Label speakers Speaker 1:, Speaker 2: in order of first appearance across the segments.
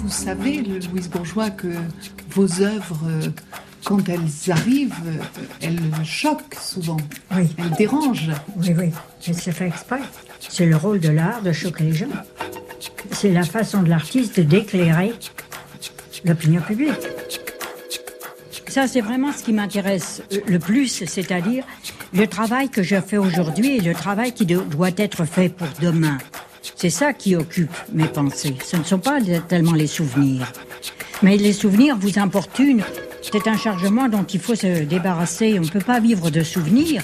Speaker 1: vous savez, Louise Bourgeois, que vos œuvres, quand elles arrivent, elles choquent souvent.
Speaker 2: Oui.
Speaker 1: Elles dérangent.
Speaker 2: Oui, oui. Et c'est fait exprès. C'est le rôle de l'art de choquer les gens. C'est la façon de l'artiste d'éclairer l'opinion publique. Ça, c'est vraiment ce qui m'intéresse le plus, c'est-à-dire le travail que je fais aujourd'hui et le travail qui doit être fait pour demain. C'est ça qui occupe mes pensées. Ce ne sont pas tellement les souvenirs. Mais les souvenirs vous importunent. C'est un chargement dont il faut se débarrasser. On ne peut pas vivre de souvenirs.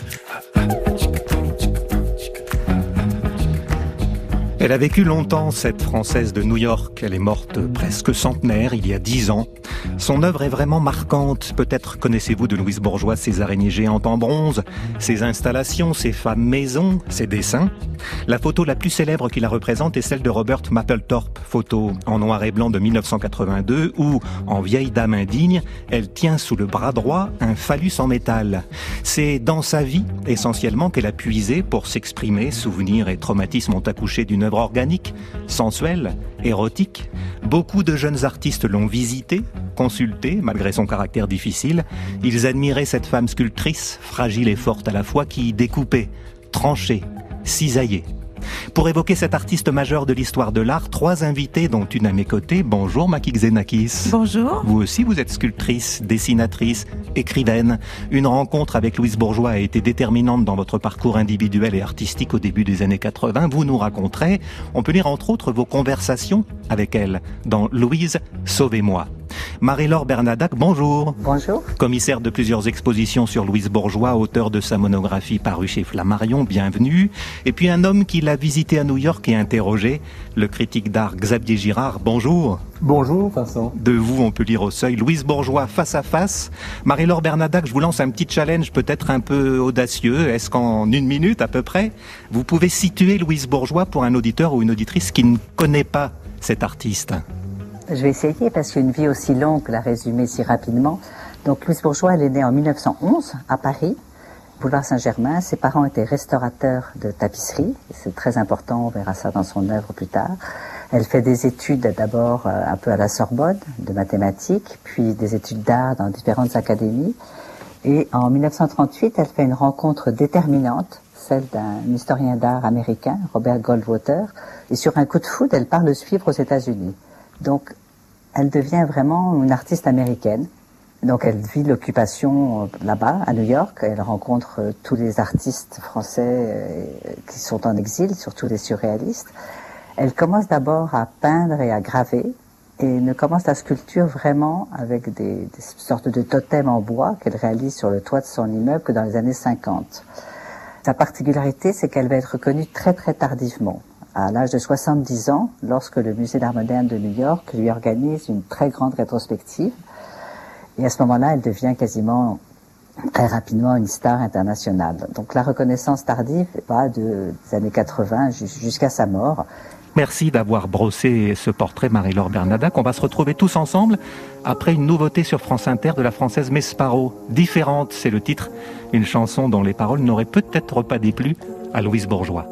Speaker 3: Elle a vécu longtemps, cette Française de New York. Elle est morte presque centenaire, il y a 10 ans. Son œuvre est vraiment marquante. Peut-être connaissez-vous de Louise Bourgeois ses araignées géantes en bronze, ses installations, ses femmes maisons, ses dessins. La photo la plus célèbre qui la représente est celle de Robert Mapplethorpe, photo en noir et blanc de 1982, où, en vieille dame indigne, elle tient sous le bras droit un phallus en métal. C'est dans sa vie, essentiellement, qu'elle a puisé pour s'exprimer. Souvenirs et traumatismes ont accouché d'une œuvre organique, sensuelle, érotique. Beaucoup de jeunes artistes l'ont visitée, consultée, malgré son caractère difficile. Ils admiraient cette femme sculptrice, fragile et forte à la fois, qui découpait, tranchait, cisaillait. Pour évoquer cet artiste majeur de l'histoire de l'art, 3 invités, dont une à mes côtés. Bonjour Maki Xenakis.
Speaker 4: Bonjour.
Speaker 3: Vous aussi, vous êtes sculptrice, dessinatrice, écrivaine. Une rencontre avec Louise Bourgeois a été déterminante dans votre parcours individuel et artistique au début des années 80. Vous nous raconterez, on peut lire entre autres vos conversations avec elle dans Louise, sauvez-moi. Marie-Laure Bernadac, bonjour.
Speaker 5: Bonjour.
Speaker 3: Commissaire de plusieurs expositions sur Louise Bourgeois, auteur de sa monographie parue chez Flammarion, bienvenue. Et puis un homme qui l'a visité à New York et interrogé, le critique d'art Xavier Girard, bonjour.
Speaker 6: Bonjour Vincent.
Speaker 3: De vous, on peut lire au seuil Louise Bourgeois face à face. Marie-Laure Bernadac, je vous lance un petit challenge peut-être un peu audacieux. Est-ce qu'en 1 minute à peu près, vous pouvez situer Louise Bourgeois pour un auditeur ou une auditrice qui ne connaît pas cet artiste ?
Speaker 5: Je vais essayer parce qu'une vie aussi longue, la résumer si rapidement. Donc Louise Bourgeois, elle est née en 1911 à Paris, boulevard Saint-Germain. Ses parents étaient restaurateurs de tapisserie. C'est très important, on verra ça dans son œuvre plus tard. Elle fait des études d'abord un peu à la Sorbonne, de mathématiques, puis des études d'art dans différentes académies. Et en 1938, elle fait une rencontre déterminante, celle d'un historien d'art américain, Robert Goldwater. Et sur un coup de foudre, elle part le suivre aux États-Unis. Donc, elle devient vraiment une artiste américaine. Donc, elle vit l'occupation là-bas, à New York. Elle rencontre tous les artistes français qui sont en exil, surtout les surréalistes. Elle commence d'abord à peindre et à graver, et ne commence la sculpture vraiment avec des sortes de totems en bois qu'elle réalise sur le toit de son immeuble que dans les années 50. Sa particularité, c'est qu'elle va être reconnue très très tardivement. À l'âge de 70 ans, lorsque le Musée d'Art moderne de New York lui organise une très grande rétrospective. Et à ce moment-là, elle devient quasiment, très rapidement, une star internationale. Donc la reconnaissance tardive va des années 80 jusqu'à sa mort.
Speaker 3: Merci d'avoir brossé ce portrait, Marie-Laure Bernadac. On va se retrouver tous ensemble après une nouveauté sur France Inter de la française Mesparo. Différente, c'est le titre. Une chanson dont les paroles n'auraient peut-être pas déplu à Louise Bourgeois.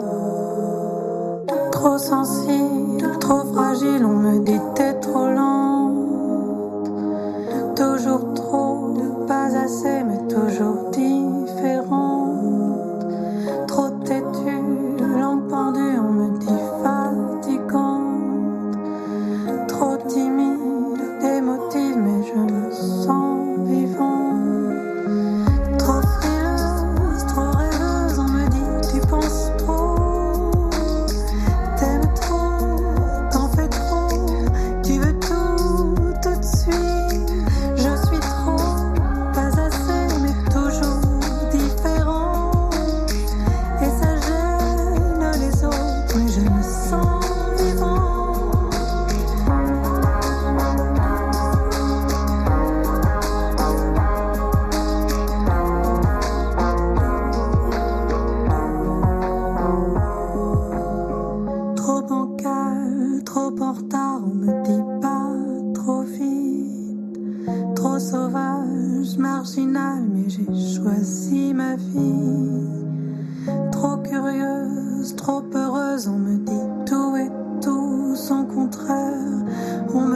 Speaker 4: Trop sensible, trop fragile, on me dit t'es trop lente. Toujours trop, pas assez, mais toujours différente. Trop têtue, langue pendue, on me dit fatigante. Trop timide, émotive, mais je me sens vivante. Trop frileuse, trop rêveuse, on me dit tu penses trop. Marginal, mais j'ai choisi ma vie. Trop curieuse, trop heureuse, on me dit tout et tout son contraire. On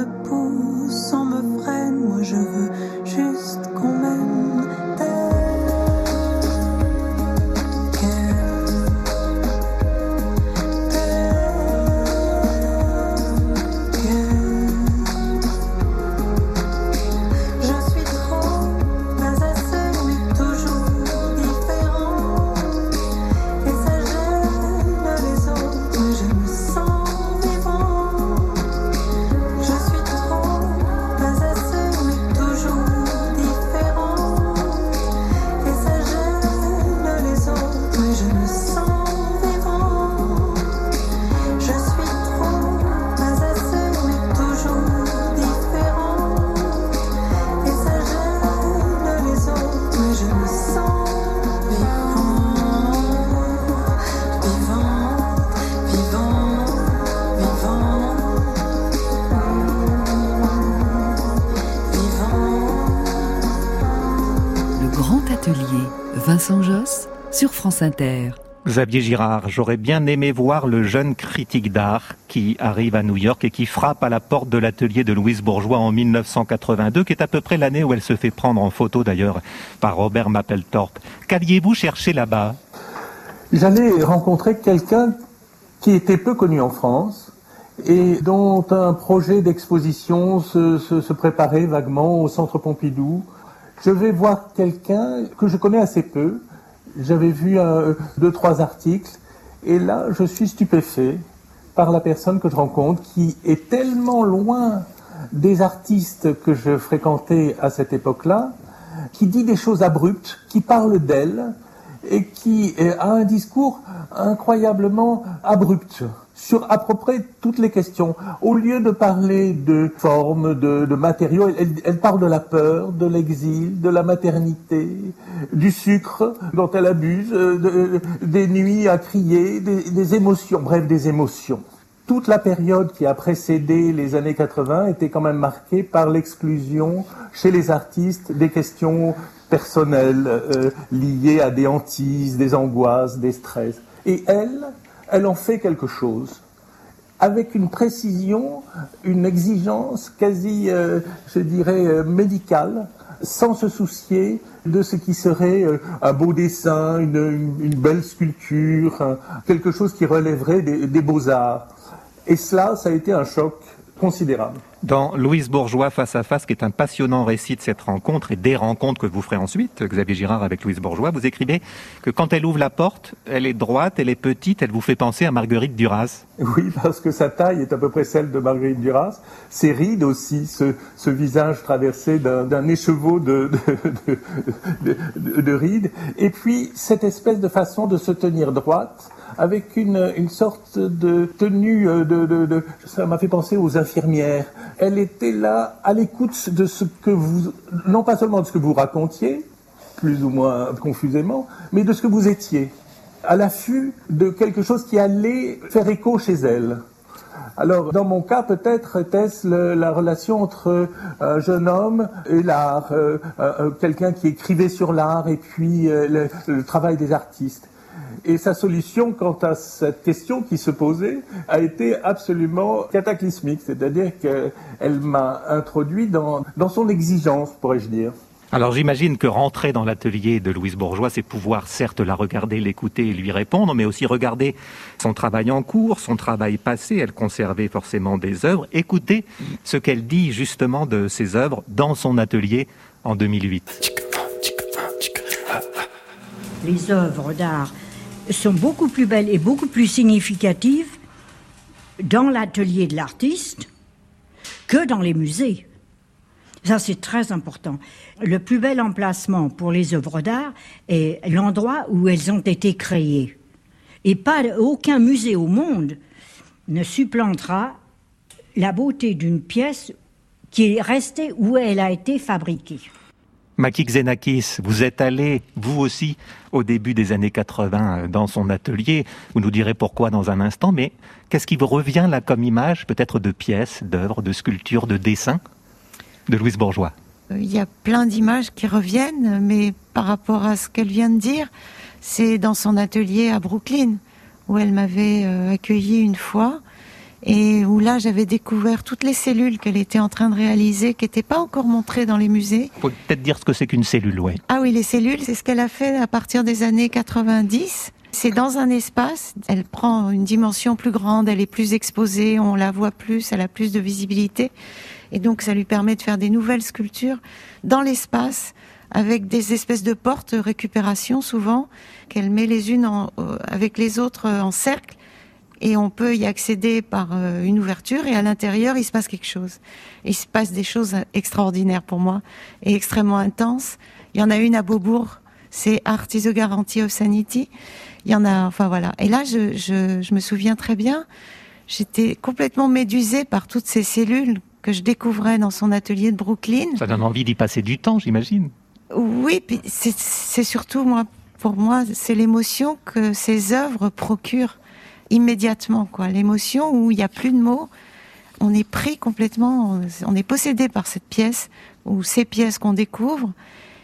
Speaker 6: sur France Inter.
Speaker 3: Xavier Girard, j'aurais bien aimé voir le jeune critique d'art qui arrive à New York et qui frappe à la porte de l'atelier de Louise Bourgeois en 1982, qui est à peu près l'année où elle se fait prendre en photo d'ailleurs par Robert Mapplethorpe. Qu'alliez-vous chercher là-bas ?
Speaker 7: J'allais rencontrer quelqu'un qui était peu connu en France et dont un projet d'exposition se préparait vaguement au Centre Pompidou. Je vais voir quelqu'un que je connais assez peu. J'avais vu 2-3 articles et là je suis stupéfait par la personne que je rencontre qui est tellement loin des artistes que je fréquentais à cette époque-là, qui dit des choses abruptes, qui parle d'elle et qui a un discours incroyablement abrupt sur à peu près toutes les questions. Au lieu de parler de forme, de matériaux, elle parle de la peur, de l'exil, de la maternité, du sucre dont elle abuse, des nuits à crier, des émotions, bref, des émotions. Toute la période qui a précédé les années 80 était quand même marquée par l'exclusion chez les artistes des questions personnelles liées à des hantises, des angoisses, des stress. Et elle en fait quelque chose, avec une précision, une exigence quasi, je dirais, médicale, sans se soucier de ce qui serait un beau dessin, une belle sculpture, quelque chose qui relèverait des beaux-arts. Et cela, ça a été un choc considérable.
Speaker 3: Dans Louise Bourgeois face à face, qui est un passionnant récit de cette rencontre et des rencontres que vous ferez ensuite, Xavier Girard avec Louise Bourgeois, vous écrivez que quand elle ouvre la porte, elle est droite, elle est petite, elle vous fait penser à Marguerite Duras.
Speaker 7: Oui, parce que sa taille est à peu près celle de Marguerite Duras. Ses rides aussi, ce visage traversé d'un écheveau de rides. Et puis, cette espèce de façon de se tenir droite, avec une sorte de tenue ça m'a fait penser aux infirmières. Elle était là à l'écoute de ce que vous, non pas seulement de ce que vous racontiez, plus ou moins confusément, mais de ce que vous étiez, à l'affût de quelque chose qui allait faire écho chez elle. Alors, dans mon cas, peut-être était-ce la relation entre un jeune homme et l'art, quelqu'un qui écrivait sur l'art et puis le travail des artistes. Et sa solution quant à cette question qui se posait a été absolument cataclysmique, c'est-à-dire qu'elle m'a introduit dans son exigence, pourrais-je dire.
Speaker 3: Alors j'imagine que rentrer dans l'atelier de Louise Bourgeois, c'est pouvoir certes la regarder, l'écouter et lui répondre, mais aussi regarder son travail en cours, son travail passé. Elle conservait forcément des œuvres. Écoutez ce qu'elle dit justement de ses œuvres dans son atelier en 2008.
Speaker 2: Les œuvres d'art sont beaucoup plus belles et beaucoup plus significatives dans l'atelier de l'artiste que dans les musées. Ça, c'est très important. Le plus bel emplacement pour les œuvres d'art est l'endroit où elles ont été créées. Et aucun musée au monde ne supplantera la beauté d'une pièce qui est restée où elle a été fabriquée.
Speaker 3: Maki Xenakis, vous êtes allé, vous aussi, au début des années 80 dans son atelier. Vous nous direz pourquoi dans un instant, mais qu'est-ce qui vous revient là comme image, peut-être de pièces, d'œuvres, de sculptures, de dessins de Louise Bourgeois?
Speaker 8: Il y a plein d'images qui reviennent, mais par rapport à ce qu'elle vient de dire, c'est dans son atelier à Brooklyn, où elle m'avait accueillie une fois, et où là j'avais découvert toutes les cellules qu'elle était en train de réaliser, qui n'étaient pas encore montrées dans les musées.
Speaker 3: Faut peut-être dire ce que c'est qu'une cellule, oui.
Speaker 8: Ah oui, les cellules, c'est ce qu'elle a fait à partir des années 90. C'est dans un espace, elle prend une dimension plus grande, elle est plus exposée, on la voit plus, elle a plus de visibilité. Et donc ça lui permet de faire des nouvelles sculptures dans l'espace, avec des espèces de portes récupération souvent, qu'elle met les unes avec les autres en cercle. Et on peut y accéder par une ouverture, et à l'intérieur, il se passe quelque chose. Il se passe des choses extraordinaires pour moi, et extrêmement intenses. Il y en a une à Beaubourg, c'est Art is a Guarantee of Sanity. Il y en a, enfin voilà. Et là, je me souviens très bien, j'étais complètement médusée par toutes ces cellules que je découvrais dans son atelier de Brooklyn.
Speaker 3: Ça donne envie d'y passer du temps, j'imagine.
Speaker 8: Oui, puis c'est surtout, pour moi, c'est l'émotion que ces œuvres procurent immédiatement, quoi. L'émotion où il n'y a plus de mots, on est pris complètement, on est possédé par cette pièce, ou ces pièces qu'on découvre,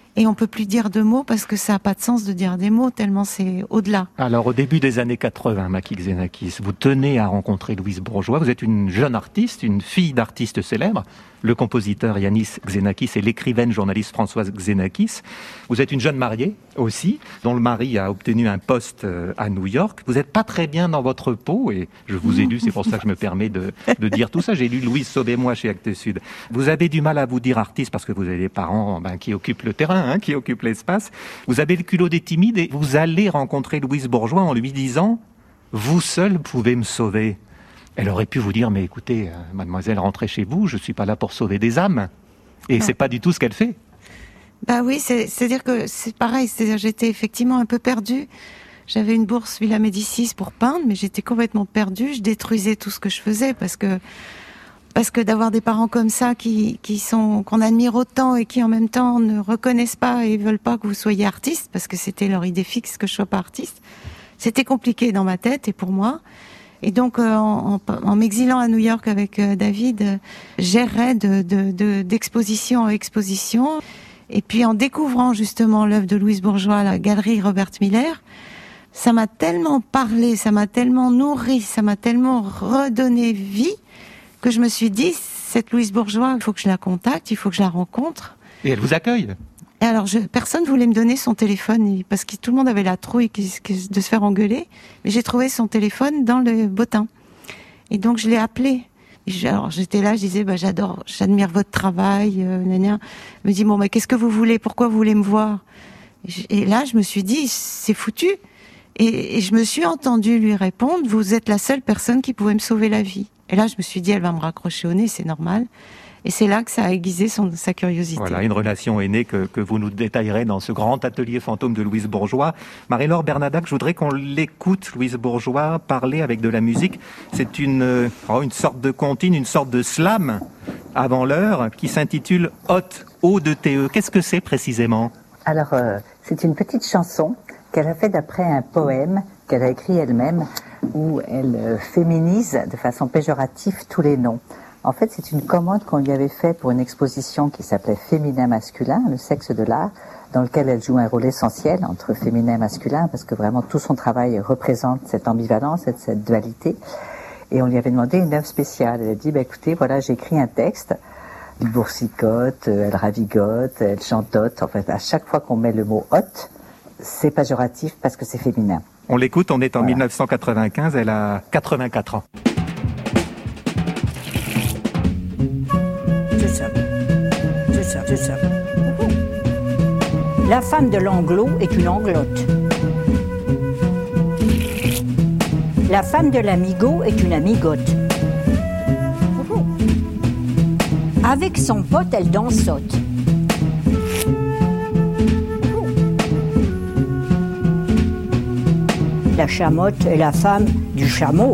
Speaker 8: Et on peut plus dire de mots parce que ça n'a pas de sens de dire des mots tellement c'est au-delà.
Speaker 3: Alors, au début des années 80, Maki Xenakis, vous tenez à rencontrer Louise Bourgeois. Vous êtes une jeune artiste, une fille d'artiste célèbre. Le compositeur Yanis Xenakis et l'écrivaine journaliste Françoise Xenakis. Vous êtes une jeune mariée aussi, dont le mari a obtenu un poste à New York. Vous n'êtes pas très bien dans votre peau, et je vous ai lu, c'est pour ça que je me permets de dire tout ça. J'ai lu Louise, sauvez-moi chez Actes Sud. Vous avez du mal à vous dire artiste parce que vous avez des parents qui occupent le terrain, qui occupent l'espace. Vous avez le culot des timides et vous allez rencontrer Louise Bourgeois en lui disant « Vous seul pouvez me sauver ». Elle aurait pu vous dire, mais écoutez, mademoiselle, rentrez chez vous, je suis pas là pour sauver des âmes. Et c'est pas du tout ce qu'elle fait.
Speaker 8: Bah oui, c'est-à-dire que c'est pareil, c'est-à-dire j'étais effectivement un peu perdue. J'avais une bourse Villa Médicis pour peindre, mais j'étais complètement perdue. Je détruisais tout ce que je faisais parce que d'avoir des parents comme ça qu'on admire autant et qui en même temps ne reconnaissent pas et veulent pas que vous soyez artiste, parce que c'était leur idée fixe que je sois pas artiste. C'était compliqué dans ma tête et pour moi. Et donc, en m'exilant à New York avec David, j'errais d'exposition en exposition. Et puis, en découvrant justement l'œuvre de Louise Bourgeois à la galerie Robert Miller, ça m'a tellement parlé, ça m'a tellement nourri, ça m'a tellement redonné vie que je me suis dit, cette Louise Bourgeois, il faut que je la contacte, il faut que je la rencontre.
Speaker 3: Et elle vous accueille.
Speaker 8: Et alors, personne voulait me donner son téléphone parce que tout le monde avait la trouille de se faire engueuler. Mais j'ai trouvé son téléphone dans le bottin. Et donc, je l'ai appelé. Alors, j'étais là, je disais, j'admire votre travail. Elle me dit, bon, mais qu'est-ce que vous voulez? Pourquoi vous voulez me voir? Et là, je me suis dit, c'est foutu. Et je me suis entendue lui répondre, vous êtes la seule personne qui pouvait me sauver la vie. Et là, je me suis dit, elle va me raccrocher au nez, c'est normal. Et c'est là que ça a aiguisé sa curiosité.
Speaker 3: Voilà, une relation est née que vous nous détaillerez dans ce grand atelier fantôme de Louise Bourgeois. Marie-Laure Bernadac, je voudrais qu'on l'écoute, Louise Bourgeois, parler avec de la musique. C'est une sorte de comptine, une sorte de slam avant l'heure qui s'intitule Hôte, O-de-T-E. Qu'est-ce que c'est précisément?
Speaker 5: Alors, c'est une petite chanson qu'elle a fait d'après un poème qu'elle a écrit elle-même où elle féminise de façon péjorative tous les noms. En fait, c'est une commande qu'on lui avait faite pour une exposition qui s'appelait Féminin-Masculin, le sexe de l'art, dans lequel elle joue un rôle essentiel entre féminin et masculin, parce que vraiment tout son travail représente cette ambivalence, cette dualité. Et on lui avait demandé une œuvre spéciale. Elle a dit, écoutez, voilà, j'ai écrit un texte, elle boursicote, elle ravigote, elle chantote. En fait, à chaque fois qu'on met le mot hôte, c'est péjoratif parce que c'est féminin.
Speaker 3: On l'écoute, on est en 1995, elle a 84 ans.
Speaker 2: C'est ça. La femme de l'anglo est une anglote. La femme de l'amigo est une amigote. Avec son pote, elle dansote. La chamotte est la femme du chameau.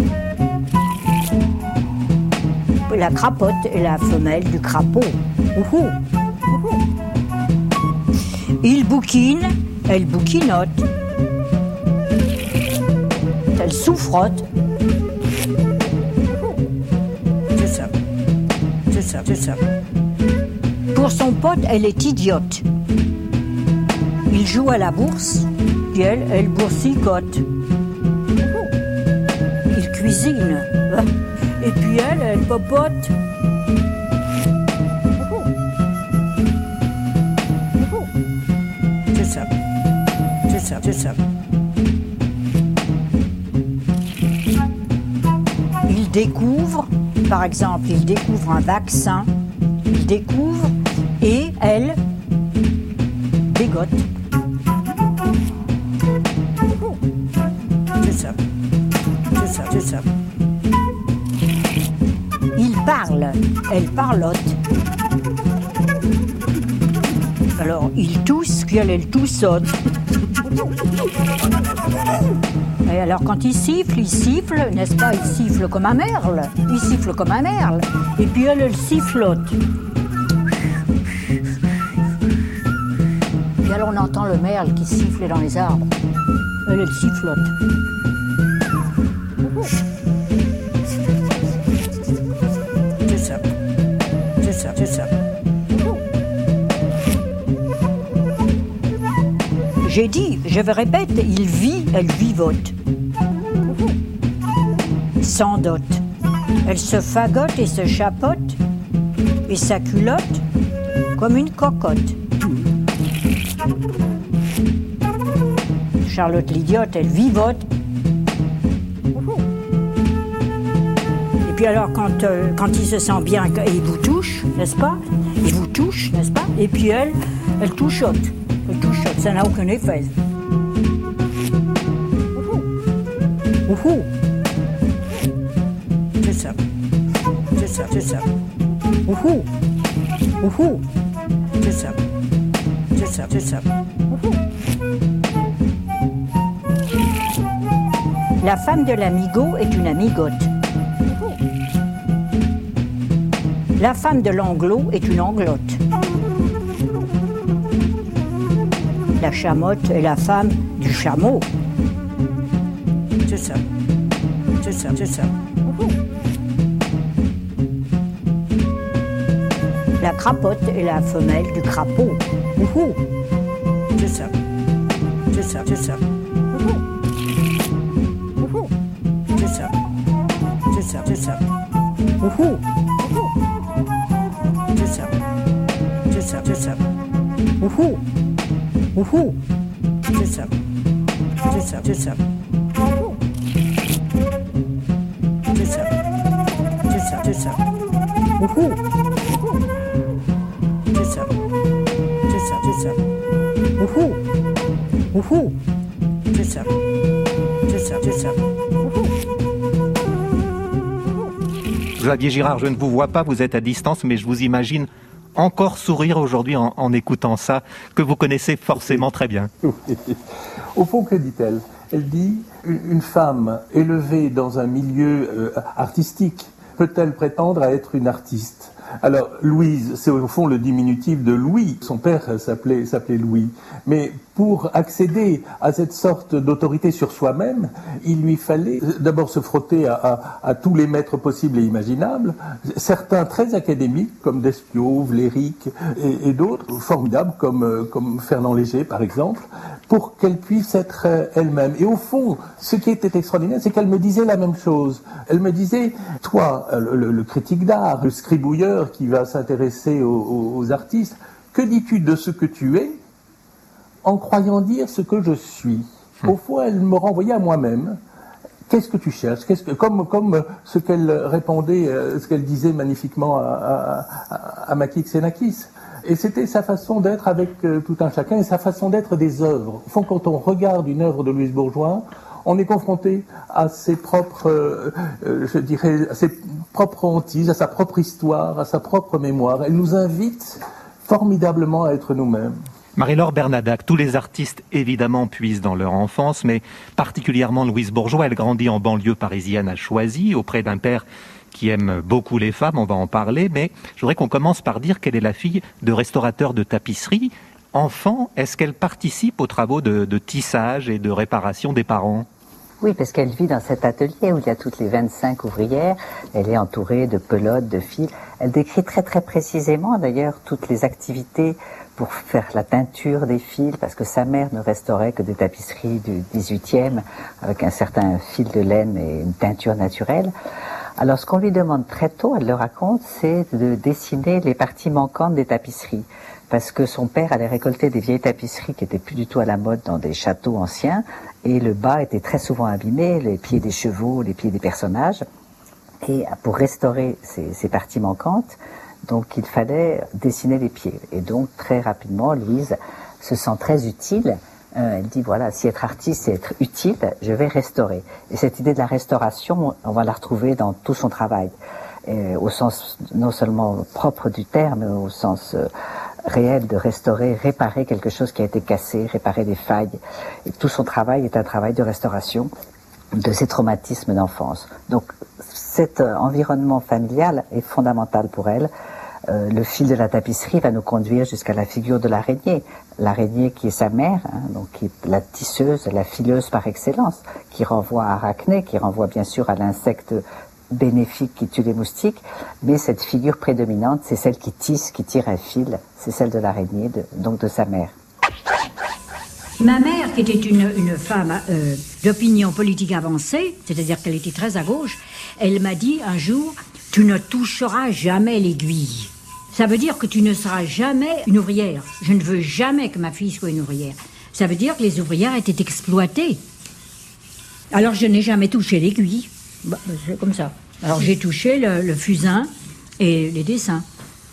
Speaker 2: La crapote est la femelle du crapaud. Il bouquine, elle bouquinote. Elle souffrote. C'est ça. Pour son pote, elle est idiote. Il joue à la bourse, puis elle boursicote. Il cuisine, et puis elle popote. C'est ça. Il découvre, par exemple, un vaccin. Il découvre et elle dégote. C'est ça. Il parle, elle parlote. Alors, il tousse, puis elle toussote. Et alors, quand il siffle, n'est-ce pas? Il siffle comme un merle. Et puis elle sifflote. Et alors, on entend le merle qui siffle dans les arbres. Elle sifflote. C'est ça. J'ai dit, je répète, il vit, elle vivote. Sans dot. Elle se fagote et se chapote, et sa culotte comme une cocotte. Charlotte l'idiote, elle vivote. Et puis alors, quand il se sent bien, il vous touche, n'est-ce pas? Il vous touche, n'est-ce pas? Et puis elle touchote. Elle touchote, ça n'a aucun effet. Ouhou. C'est ça. C'est ça, c'est ça. Ouhou. Ouhou. C'est ça. C'est ça, c'est ça. Ouhou. La femme de l'amigo est une amigote. La femme de l'anglo est une anglote. La chamotte est la femme du chameau. C'est ça. C'est ça, c'est ça. La crapote est la femelle du crapaud. Ouhou. C'est ça. C'est ça, c'est ça. Ouhou. C'est ça. C'est ça, c'est ça. Ouhou. C'est ça. C'est ça, c'est ça. Ouhou. Ouhou. C'est ça. C'est ça, c'est ça. Ouhou. C'est ça. C'est ça, c'est ça. Ouhou. C'est ça. C'est ça, c'est ça. Ouhou. Ouhou. C'est ça. C'est ça, c'est ça.
Speaker 3: Xavier Girard, je ne vous vois pas, vous êtes à distance, mais je vous imagine encore sourire aujourd'hui en écoutant ça, que vous connaissez forcément très bien.
Speaker 7: Au fond, que dit-elle? Elle dit, une femme élevée dans un milieu artistique, peut-elle prétendre à être une artiste? Alors, Louise, c'est au fond le diminutif de Louis. Son père s'appelait Louis. Mais pour accéder à cette sorte d'autorité sur soi-même, il lui fallait d'abord se frotter à tous les maîtres possibles et imaginables, certains très académiques, comme Despio, Vléric et d'autres, formidables, comme Fernand Léger, par exemple, pour qu'elle puisse être elle-même. Et au fond, ce qui était extraordinaire, c'est qu'elle me disait la même chose. Elle me disait, toi, le critique d'art, le scribouilleur qui va s'intéresser aux artistes, que dis-tu de ce que tu es en croyant dire ce que je suis? Au fond, elle me renvoyait à moi-même. Qu'est-ce que tu cherches? Comme ce qu'elle répondait, ce qu'elle disait magnifiquement à Makis Xenakis. Et c'était sa façon d'être avec tout un chacun et sa façon d'être des œuvres. Au fond, quand on regarde une œuvre de Louise Bourgeois, on est confronté à ses propres, à ses propres hantises, à sa propre histoire, à sa propre mémoire. Elle nous invite formidablement à être nous-mêmes.
Speaker 3: Marie-Laure Bernadac, tous les artistes évidemment puisent dans leur enfance, mais particulièrement Louise Bourgeois, elle grandit en banlieue parisienne à Choisy, auprès d'un père qui aime beaucoup les femmes, on va en parler, mais je voudrais qu'on commence par dire qu'elle est la fille de restaurateur de tapisserie. Enfant, est-ce qu'elle participe aux travaux de tissage et de réparation des parents?
Speaker 5: Oui, parce qu'elle vit dans cet atelier où il y a toutes les 25 ouvrières. Elle est entourée de pelotes, de fils. Elle décrit très très précisément d'ailleurs toutes les activités pour faire la teinture des fils, parce que sa mère ne restaurait que des tapisseries du 18e avec un certain fil de laine et une teinture naturelle. Alors ce qu'on lui demande très tôt, elle le raconte, c'est de dessiner les parties manquantes des tapisseries. Parce que son père allait récolter des vieilles tapisseries qui étaient plus du tout à la mode dans des châteaux anciens, et le bas était très souvent abîmé, les pieds des chevaux, les pieds des personnages. Et pour restaurer ces parties manquantes, donc il fallait dessiner les pieds. Et donc très rapidement, Louise se sent très utile. Elle dit, voilà, si être artiste, c'est être utile, je vais restaurer. Et cette idée de la restauration, on va la retrouver dans tout son travail. Au sens non seulement propre du terme, mais au sens réel de restaurer, réparer quelque chose qui a été cassé, réparer des failles. Et tout son travail est un travail de restauration de ces traumatismes d'enfance. Donc cet environnement familial est fondamental pour elle. Le fil de la tapisserie va nous conduire jusqu'à la figure de l'araignée. L'araignée qui est sa mère, donc qui est la tisseuse, la fileuse par excellence, qui renvoie à Arachné, qui renvoie bien sûr à l'insecte bénéfique qui tue les moustiques, mais cette figure prédominante, c'est celle qui tisse, qui tire un fil, c'est celle de l'araignée, donc de sa mère.
Speaker 2: Ma mère, qui était une femme d'opinion politique avancée, c'est-à-dire qu'elle était très à gauche, elle m'a dit un jour, tu ne toucheras jamais l'aiguille. Ça veut dire que tu ne seras jamais une ouvrière. Je ne veux jamais que ma fille soit une ouvrière. Ça veut dire que les ouvrières étaient exploitées. Alors je n'ai jamais touché l'aiguille. Bah, c'est comme ça. Alors j'ai touché le fusain et les dessins.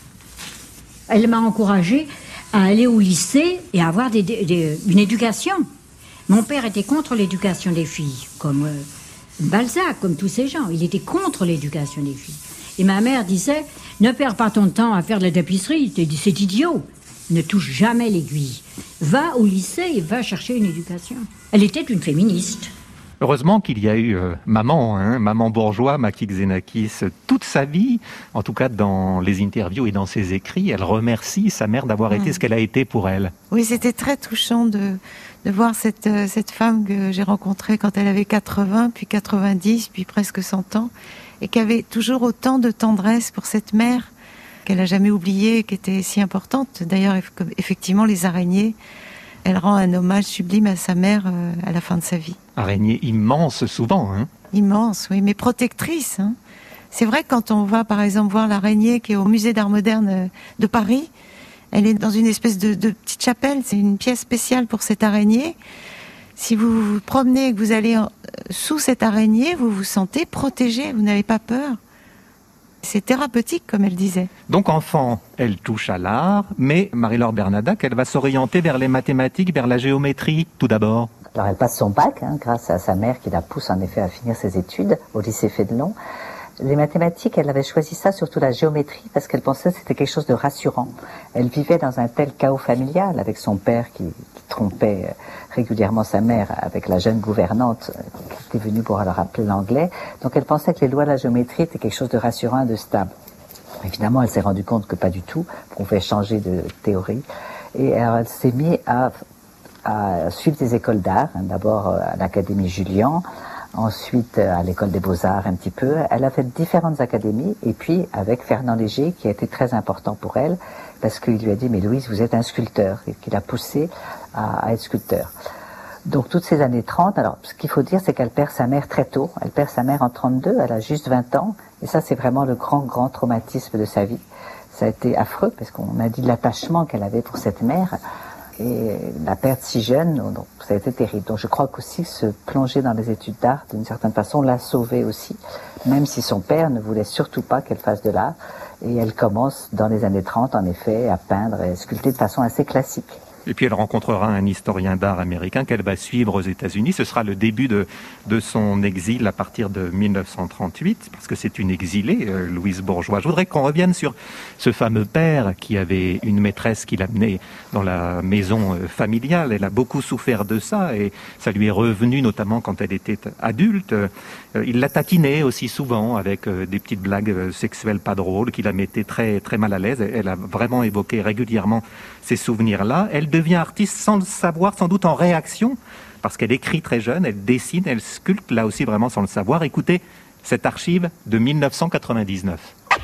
Speaker 2: Elle m'a encouragée à aller au lycée et à avoir une éducation. Mon père était contre l'éducation des filles, comme Balzac, comme tous ces gens. Il était contre l'éducation des filles. Et ma mère disait, ne perds pas ton temps à faire de la tapisserie, c'est idiot. Ne touche jamais l'aiguille. Va au lycée et va chercher une éducation. Elle était une féministe.
Speaker 3: Heureusement qu'il y a eu maman Bourgeois, Maki Xenakis, toute sa vie, en tout cas dans les interviews et dans ses écrits, elle remercie sa mère d'avoir été ce qu'elle a été pour elle.
Speaker 8: Oui, c'était très touchant de voir cette femme que j'ai rencontrée quand elle avait 80, puis 90, puis presque 100 ans, et qui avait toujours autant de tendresse pour cette mère qu'elle n'a jamais oubliée, qui était si importante. D'ailleurs, effectivement, les araignées, elle rend un hommage sublime à sa mère à la fin de sa vie.
Speaker 3: Araignée immense souvent.
Speaker 8: Immense, oui, mais protectrice. C'est vrai que quand on va, par exemple, voir l'araignée qui est au musée d'art moderne de Paris, elle est dans une espèce de petite chapelle. C'est une pièce spéciale pour cette araignée. Si vous vous promenez et que vous allez sous cette araignée, vous vous sentez protégé, vous n'avez pas peur. C'est thérapeutique, comme elle disait.
Speaker 3: Donc enfant, elle touche à l'art, mais Marie-Laure Bernadac, elle va s'orienter vers les mathématiques, vers la géométrie, tout d'abord.
Speaker 5: Alors elle passe son bac, grâce à sa mère qui la pousse en effet à finir ses études au lycée Fénelon. Les mathématiques, elle avait choisi ça, surtout la géométrie, parce qu'elle pensait que c'était quelque chose de rassurant. Elle vivait dans un tel chaos familial avec son père qui trompait régulièrement sa mère avec la jeune gouvernante qui était venue pour leur appeler l'anglais. Donc elle pensait que les lois de la géométrie étaient quelque chose de rassurant et de stable. Évidemment, elle s'est rendue compte que pas du tout, qu'on pouvait changer de théorie. Et alors, elle s'est mise à suivre des écoles d'art, d'abord à l'Académie Julian, ensuite à l'école des Beaux-Arts un petit peu. Elle a fait différentes académies, et puis avec Fernand Léger, qui a été très important pour elle, parce qu'il lui a dit « Mais Louise, vous êtes un sculpteur », et qui l'a poussée à être sculpteur. Donc toutes ces années 30, alors ce qu'il faut dire, c'est qu'elle perd sa mère très tôt. Elle perd sa mère en 32, elle a juste 20 ans, et ça c'est vraiment le grand traumatisme de sa vie. Ça a été affreux, parce qu'on a dit l'attachement qu'elle avait pour cette mère, et la perte si jeune, donc ça a été terrible. Donc je crois qu'aussi se plonger dans les études d'art, d'une certaine façon, l'a sauvée aussi, même si son père ne voulait surtout pas qu'elle fasse de l'art. Et elle commence dans les années 30, en effet, à peindre et sculpter de façon assez classique.
Speaker 3: Et puis elle rencontrera un historien d'art américain qu'elle va suivre aux États-Unis. Ce sera le début de son exil à partir de 1938, parce que c'est une exilée, Louise Bourgeois. Je voudrais qu'on revienne sur ce fameux père qui avait une maîtresse qui l'amenait dans la maison familiale. Elle a beaucoup souffert de ça et ça lui est revenu notamment quand elle était adulte. Il la taquinait aussi souvent avec des petites blagues sexuelles pas drôles qui la mettaient très, très mal à l'aise. Elle a vraiment évoqué régulièrement ces souvenirs-là. Elle devient artiste sans le savoir, sans doute en réaction, parce qu'elle écrit très jeune, elle dessine, elle sculpte, là aussi vraiment sans le savoir. Écoutez cette archive de 1999.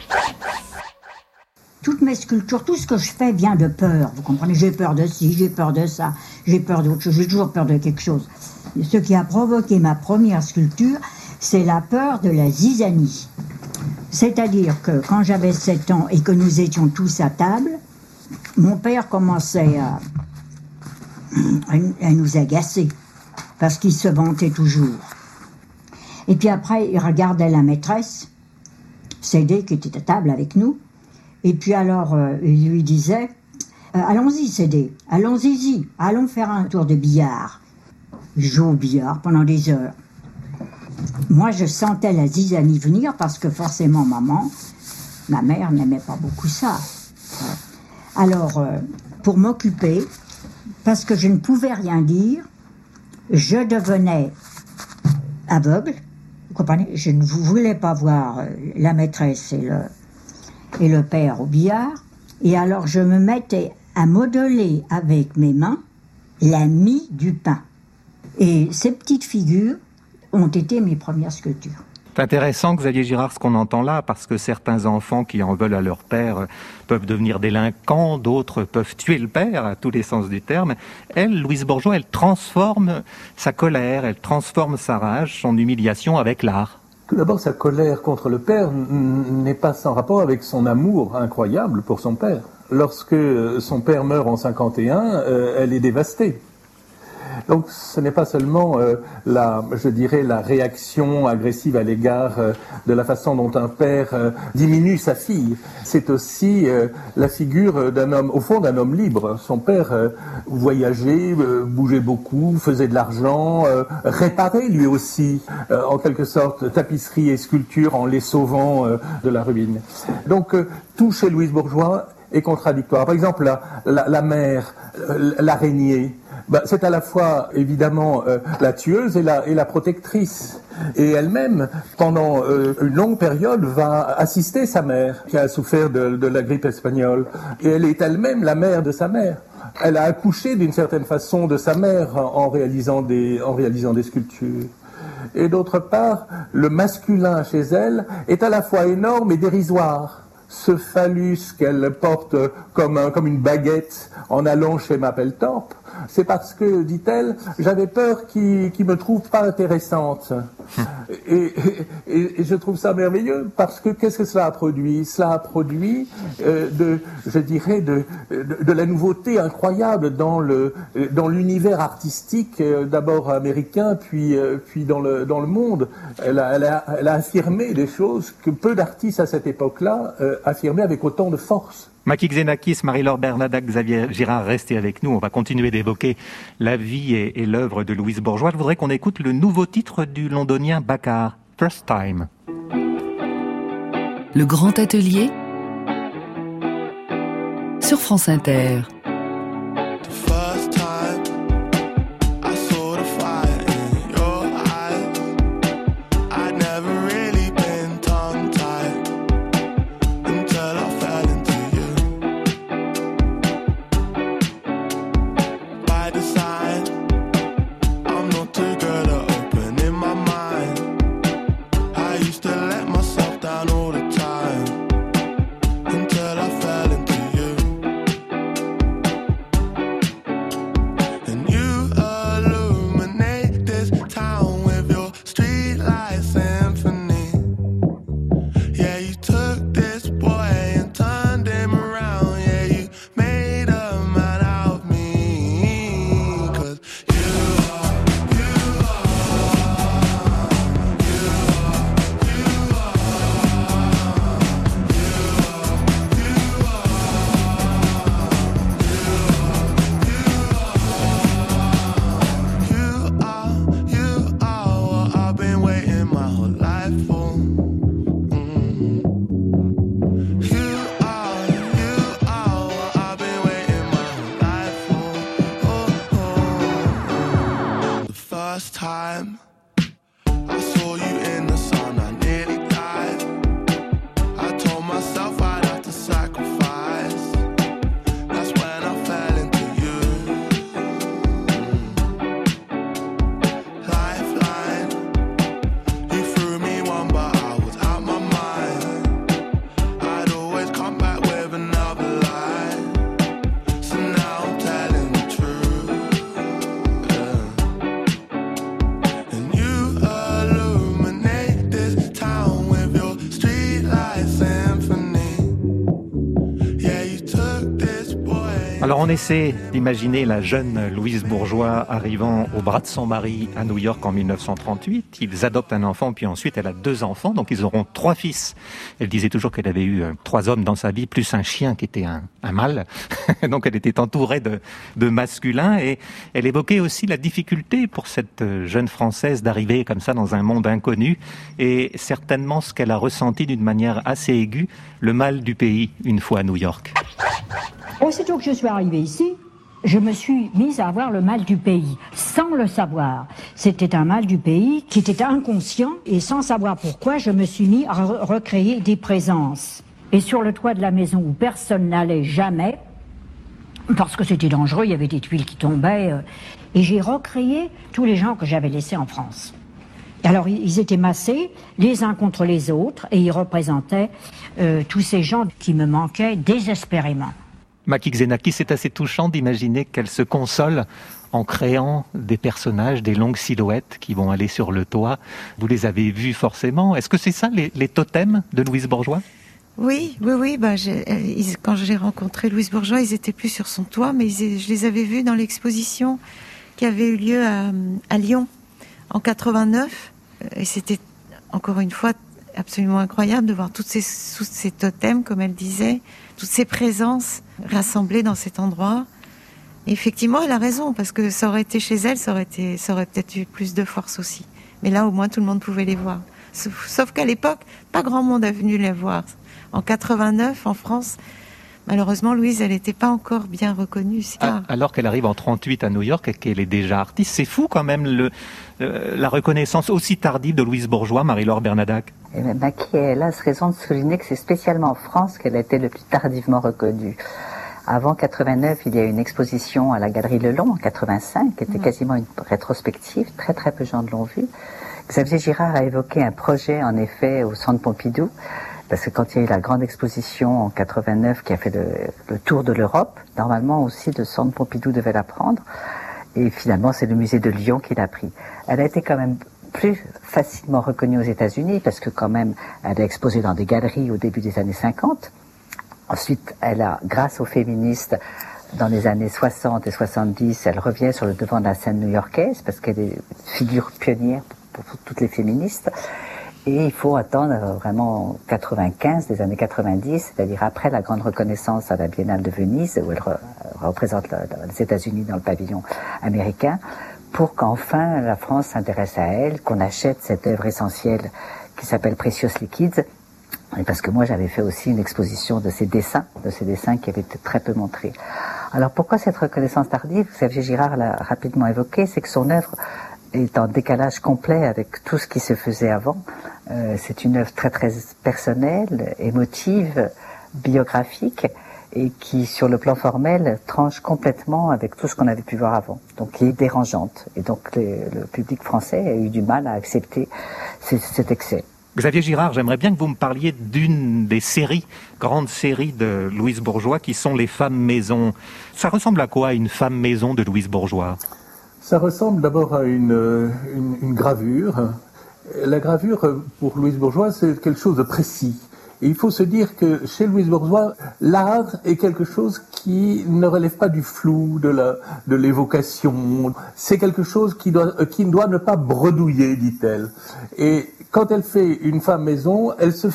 Speaker 2: Toutes mes sculptures, tout ce que je fais vient de peur, vous comprenez. J'ai peur de ci, j'ai peur de ça, j'ai peur d'autre chose, j'ai toujours peur de quelque chose. Ce qui a provoqué ma première sculpture, c'est la peur de la zizanie. C'est-à-dire que quand j'avais 7 ans et que nous étions tous à table, mon père commençait à nous agacer, parce qu'il se vantait toujours. Et puis après, il regardait la maîtresse, Cédé, qui était à table avec nous, et puis alors, il lui disait « Allons-y, Cédé, allons-y, allons faire un tour de billard. » Il joue au billard pendant des heures. Moi, je sentais la zizanie venir, parce que forcément, ma mère n'aimait pas beaucoup ça. Alors, pour m'occuper, parce que je ne pouvais rien dire, je devenais aveugle. Vous comprenez ? Je ne voulais pas voir la maîtresse et le père au billard. Et alors, je me mettais à modeler avec mes mains la mie du pain. Et ces petites figures ont été mes premières sculptures.
Speaker 3: C'est intéressant, Xavier Girard, ce qu'on entend là, parce que certains enfants qui en veulent à leur père peuvent devenir délinquants, d'autres peuvent tuer le père, à tous les sens du terme. Elle, Louise Bourgeois, elle transforme sa colère, elle transforme sa rage, son humiliation avec l'art.
Speaker 7: Tout d'abord, sa colère contre le père n'est pas sans rapport avec son amour incroyable pour son père. Lorsque son père meurt en 1951, elle est dévastée. Donc ce n'est pas seulement la réaction agressive à l'égard de la façon dont un père diminue sa fille. C'est aussi la figure d'un homme, au fond d'un homme libre. Son père voyageait, bougeait beaucoup, faisait de l'argent, réparait lui aussi, en quelque sorte, tapisserie et sculpture en les sauvant de la ruine. Donc tout chez Louise Bourgeois est contradictoire. Par exemple, la mère, l'araignée, c'est à la fois évidemment la tueuse et la protectrice. Et elle-même, pendant une longue période, va assister sa mère qui a souffert de la grippe espagnole. Et elle est elle-même la mère de sa mère. Elle a accouché d'une certaine façon de sa mère en réalisant des sculptures. Et d'autre part, le masculin chez elle est à la fois énorme et dérisoire. Ce phallus qu'elle porte comme une baguette en allant chez Mapplethorpe, c'est parce que, dit-elle, j'avais peur qu'il me trouve pas intéressante. Et je trouve ça merveilleux, parce que qu'est-ce que cela a produit? Cela a produit de la nouveauté incroyable dans l'univers artistique, d'abord américain, puis dans le monde. Elle a affirmé des choses que peu d'artistes à cette époque-là affirmaient avec autant de force.
Speaker 3: Maki Xenakis, Marie-Laure Bernadac, Xavier Girard, restez avec nous. On va continuer d'évoquer la vie et l'œuvre de Louise Bourgeois. Je voudrais qu'on écoute le nouveau titre du londonien Baccar, First Time.
Speaker 6: Le grand atelier sur France Inter.
Speaker 3: Alors on essaie d'imaginer la jeune Louise Bourgeois arrivant au bras de son mari à New York en 1938. Ils adoptent un enfant, puis ensuite elle a 2 enfants, donc ils auront 3 fils. Elle disait toujours qu'elle avait eu 3 hommes dans sa vie, plus un chien qui était un mâle. Donc elle était entourée de masculins, et elle évoquait aussi la difficulté pour cette jeune Française d'arriver comme ça dans un monde inconnu, et certainement ce qu'elle a ressenti d'une manière assez aiguë, le mal du pays, une fois à New York.
Speaker 2: Aussitôt que je suis arrivée ici, je me suis mise à avoir le mal du pays, sans le savoir. C'était un mal du pays qui était inconscient, et sans savoir pourquoi, je me suis mis à recréer des présences. Et sur le toit de la maison où personne n'allait jamais, parce que c'était dangereux, il y avait des tuiles qui tombaient, et j'ai recréé tous les gens que j'avais laissés en France. Alors, ils étaient massés les uns contre les autres et ils représentaient tous ces gens qui me manquaient désespérément.
Speaker 3: Maki Xenakis, c'est assez touchant d'imaginer qu'elle se console en créant des personnages, des longues silhouettes qui vont aller sur le toit. Vous les avez vus forcément. Est-ce que c'est ça les totems de Louise Bourgeois ?
Speaker 8: Oui. Quand j'ai rencontré Louise Bourgeois, ils étaient plus sur son toit, mais je les avais vus dans l'exposition qui avait eu lieu à Lyon en 89. Et c'était, encore une fois, absolument incroyable de voir tous ces totems, comme elle disait, toutes ces présences rassemblées dans cet endroit. Et effectivement, elle a raison, parce que ça aurait été chez elle, ça aurait peut-être eu plus de force aussi. Mais là, au moins, tout le monde pouvait les voir. Sauf qu'à l'époque, pas grand monde a venu les voir. En 89, en France, malheureusement, Louise, elle n'était pas encore bien reconnue.
Speaker 3: Alors qu'elle arrive en 38 à New York et qu'elle est déjà artiste, c'est fou quand même la reconnaissance aussi tardive de Louise Bourgeois, Marie-Laure Bernadac.
Speaker 5: Maki a hélas raison de souligner que c'est spécialement en France qu'elle a été le plus tardivement reconnue. Avant 89, il y a eu une exposition à la Galerie Lelon en 85, qui était quasiment une rétrospective. Très très peu de gens l'ont vue. Xavier Girard a évoqué un projet, en effet, au Centre Pompidou, parce que quand il y a eu la grande exposition en 89 qui a fait le tour de l'Europe, normalement aussi le Centre Pompidou devait la prendre. Et finalement, c'est le musée de Lyon qui l'a pris. Elle a été quand même plus facilement reconnue aux États-Unis, parce que quand même, elle a exposé dans des galeries au début des années 50. Ensuite, elle a, grâce aux féministes, dans les années 60 et 70, elle revient sur le devant de la scène new-yorkaise, parce qu'elle est une figure pionnière pour toutes les féministes. Et il faut attendre vraiment 95, les années 90, c'est-à-dire après la grande reconnaissance à la Biennale de Venise, où elle représente les États-Unis dans le pavillon américain, pour qu'enfin la France s'intéresse à elle, qu'on achète cette œuvre essentielle qui s'appelle Precious Liquids. Et parce que moi j'avais fait aussi une exposition de ces dessins qui avaient été très peu montrés. Alors pourquoi cette reconnaissance tardive ? Xavier Girard l'a rapidement évoqué, c'est que son œuvre est en décalage complet avec tout ce qui se faisait avant. C'est une œuvre très très personnelle, émotive, biographique, et qui sur le plan formel tranche complètement avec tout ce qu'on avait pu voir avant, donc qui est dérangeante. Et donc le public français a eu du mal à accepter cet excès.
Speaker 3: Xavier Girard, j'aimerais bien que vous me parliez d'une des grandes séries de Louise Bourgeois, qui sont les femmes maison. Ça ressemble à quoi, une femme maison de Louise Bourgeois ?
Speaker 7: Ça ressemble d'abord à une gravure. La gravure, pour Louise Bourgeois, c'est quelque chose de précis. Et il faut se dire que chez Louise Bourgeois, l'art est quelque chose qui ne relève pas du flou, de l'évocation. C'est quelque chose qui doit ne pas bredouiller, dit-elle. Et quand elle fait une femme maison, elle se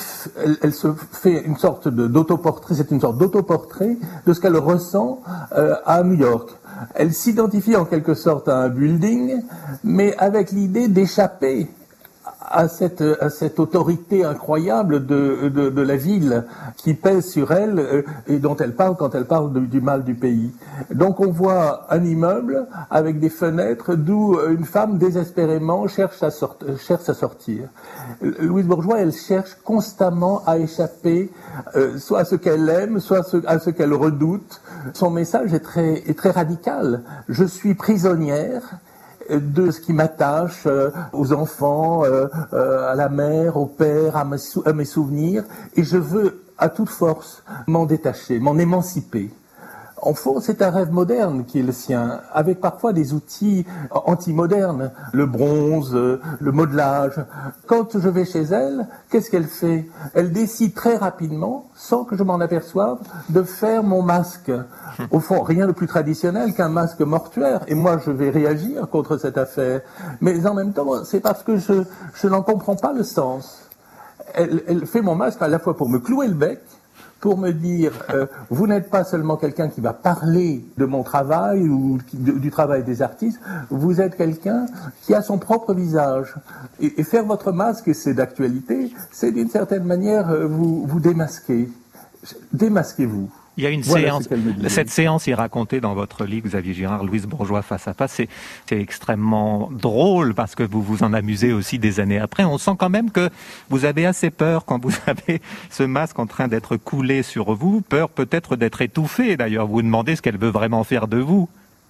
Speaker 7: fait une sorte d'autoportrait, c'est une sorte d'autoportrait de ce qu'elle ressent à New York. Elle s'identifie en quelque sorte à un building, mais avec l'idée d'échapper à cette autorité incroyable de la ville qui pèse sur elle et dont elle parle quand elle parle du mal du pays. Donc on voit un immeuble avec des fenêtres d'où une femme désespérément cherche à sortir. Louise Bourgeois, elle cherche constamment à échapper soit à ce qu'elle aime, soit à ce qu'elle redoute. Son message est très radical. Je suis prisonnière de ce qui m'attache aux enfants, à la mère, au père, à mes souvenirs, et je veux à toute force m'en détacher, m'en émanciper. En fond, c'est un rêve moderne qui est le sien, avec parfois des outils anti-modernes, le bronze, le modelage. Quand je vais chez elle, qu'est-ce qu'elle fait ? Elle décide très rapidement, sans que je m'en aperçoive, de faire mon masque. Au fond, rien de plus traditionnel qu'un masque mortuaire. Et moi, je vais réagir contre cette affaire. Mais en même temps, c'est parce que je n'en comprends pas le sens. Elle fait mon masque à la fois pour me clouer le bec, pour me dire, vous n'êtes pas seulement quelqu'un qui va parler de mon travail ou du travail des artistes, vous êtes quelqu'un qui a son propre visage. Et faire votre masque, c'est d'actualité, c'est d'une certaine manière vous démasquer. Démasquez-vous.
Speaker 3: Il y a une séance, cette séance est racontée dans votre livre, Xavier Girard, Louise Bourgeois face à face. C'est extrêmement drôle parce que vous vous en amusez aussi des années après. On sent quand même que vous avez assez peur quand vous avez ce masque en train d'être coulé sur vous, peur peut-être d'être étouffé. D'ailleurs, vous vous demandez ce qu'elle veut vraiment faire de vous.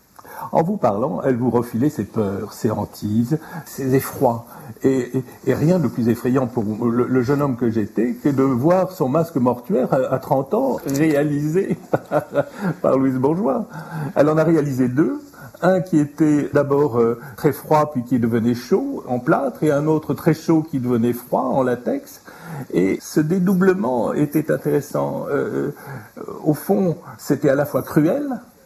Speaker 7: En vous parlant, elle vous refilait ses peurs, ses hantises, ses effrois. Et rien de plus effrayant pour le jeune homme que j'étais que de voir son masque mortuaire à 30 ans réalisé par Louise Bourgeois. Elle en a réalisé 2. Un qui était d'abord très froid puis qui devenait chaud en plâtre et un autre très chaud qui devenait froid en latex. Et ce dédoublement était intéressant. Au fond, c'était à la fois cruel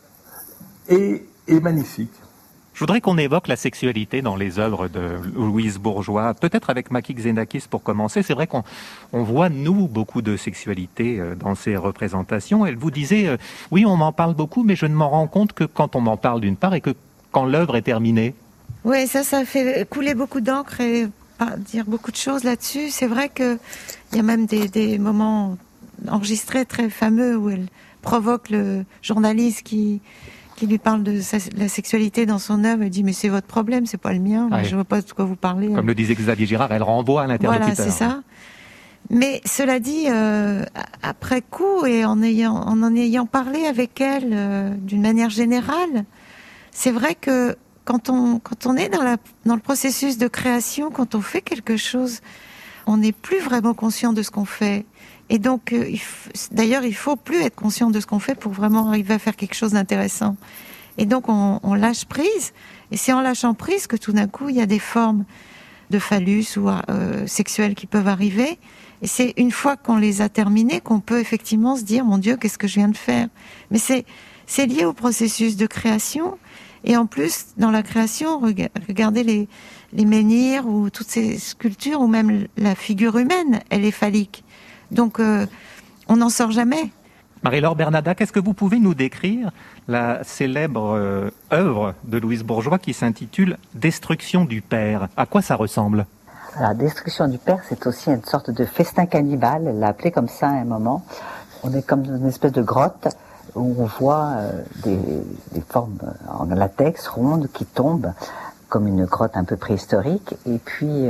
Speaker 7: et magnifique.
Speaker 3: Je voudrais qu'on évoque la sexualité dans les œuvres de Louise Bourgeois, peut-être avec Maki Xenakis pour commencer. C'est vrai qu'on voit, nous, beaucoup de sexualité dans ces représentations. Elle vous disait, oui, on m'en parle beaucoup, mais je ne m'en rends compte que quand on m'en parle d'une part et que quand l'œuvre est terminée.
Speaker 8: Oui, ça fait couler beaucoup d'encre et dire beaucoup de choses là-dessus. C'est vrai qu'il y a même des moments enregistrés très fameux où elle provoque le journaliste qui lui parle de la sexualité dans son œuvre. Elle dit, mais c'est votre problème, c'est pas le mien.
Speaker 3: Ouais.
Speaker 8: Je vois pas de quoi vous parlez.
Speaker 3: Comme le disait Xavier Girard, elle renvoie à l'interlocuteur.
Speaker 8: Voilà, c'est ça. Mais cela dit, après coup, et en ayant parlé avec elle d'une manière générale, c'est vrai que quand on est dans le processus de création, quand on fait quelque chose, on n'est plus vraiment conscient de ce qu'on fait. Et donc, d'ailleurs, il faut plus être conscient de ce qu'on fait pour vraiment arriver à faire quelque chose d'intéressant. Et donc, on lâche prise. Et c'est en lâchant prise que tout d'un coup, il y a des formes de phallus ou sexuelles qui peuvent arriver. Et c'est une fois qu'on les a terminées qu'on peut effectivement se dire, mon Dieu, qu'est-ce que je viens de faire? Mais c'est lié au processus de création. Et en plus, dans la création, regardez les menhirs ou toutes ces sculptures, ou même la figure humaine, elle est phallique. Donc, on n'en sort jamais.
Speaker 3: Marie-Laure Bernadac, est-ce que vous pouvez nous décrire la célèbre œuvre de Louise Bourgeois qui s'intitule « Destruction du Père ». À quoi ça ressemble?
Speaker 5: La Destruction du Père, c'est aussi une sorte de festin cannibale, elle l'a appelé comme ça à un moment. On est comme dans une espèce de grotte où on voit des formes en latex rondes qui tombent, comme une grotte un peu préhistorique, et puis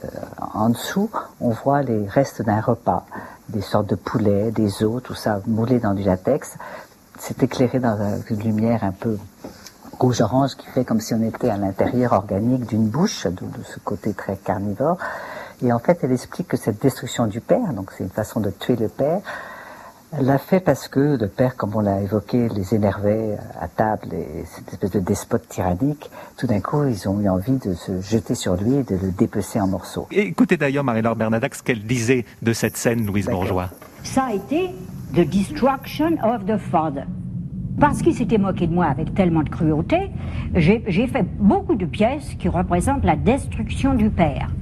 Speaker 5: en dessous, on voit les restes d'un repas, des sortes de poulets, des os, tout ça moulé dans du latex. C'est éclairé dans une lumière un peu rouge-orange qui fait comme si on était à l'intérieur organique d'une bouche, de ce côté très carnivore. Et en fait, elle explique que cette destruction du père, donc c'est une façon de tuer le père, elle l'a fait parce que le père, comme on l'a évoqué, les énervait à table, et cette espèce de despote tyrannique. Tout d'un coup, ils ont eu envie de se jeter sur lui et de le dépecer en morceaux.
Speaker 3: Et écoutez d'ailleurs Marie-Laure Bernadac ce qu'elle disait de cette scène, Louise Bourgeois.
Speaker 2: Ça a été the destruction of the father. Parce qu'il s'était moqué de moi avec tellement de cruauté, j'ai fait beaucoup de pièces qui représentent la destruction du père.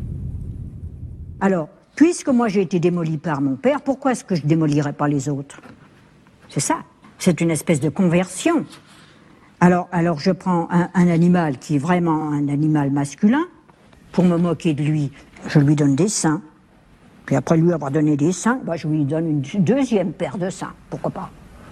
Speaker 2: Alors, puisque moi j'ai été démolie par mon père, pourquoi est-ce que je démolirais pas les autres? C'est ça. C'est une espèce de conversion. Alors je prends un animal qui est vraiment un animal masculin. Pour me moquer de lui, je lui donne des seins. Puis après lui avoir donné des seins, je lui donne une deuxième paire de seins. Pourquoi pas?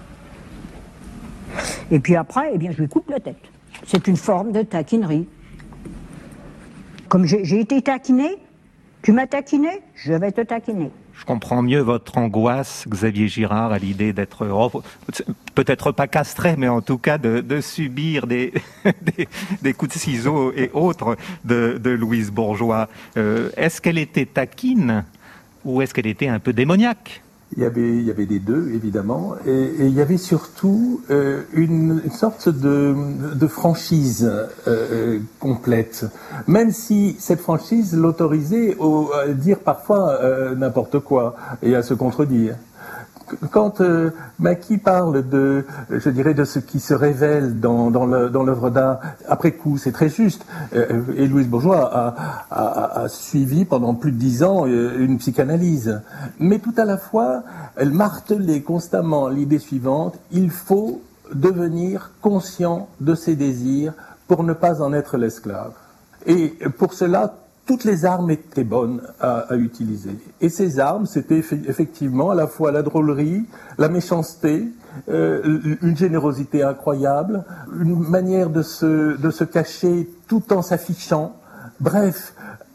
Speaker 2: Et puis après, je lui coupe la tête. C'est une forme de taquinerie. Comme j'ai été taquinée, tu m'as taquiné, je vais te taquiner.
Speaker 3: Je comprends mieux votre angoisse, Xavier Girard, à l'idée d'être, peut-être pas castré, mais en tout cas de subir des coups de ciseaux et autres de Louise Bourgeois. Est-ce qu'elle était taquine ou est-ce qu'elle était un peu démoniaque?
Speaker 7: Il y avait des deux, évidemment, et il y avait surtout une sorte de franchise complète, même si cette franchise l'autorisait à dire parfois n'importe quoi et à se contredire. Quand Maki parle de ce qui se révèle dans l'œuvre d'art après coup, c'est très juste. Et Louise Bourgeois a suivi pendant plus de 10 ans une psychanalyse. Mais tout à la fois, elle martelait constamment l'idée suivante: il faut devenir conscient de ses désirs pour ne pas en être l'esclave. Et pour cela, toutes les armes étaient bonnes à utiliser. Et ces armes, c'était effectivement à la fois la drôlerie, la méchanceté, une générosité incroyable, une manière de se cacher tout en s'affichant. Bref,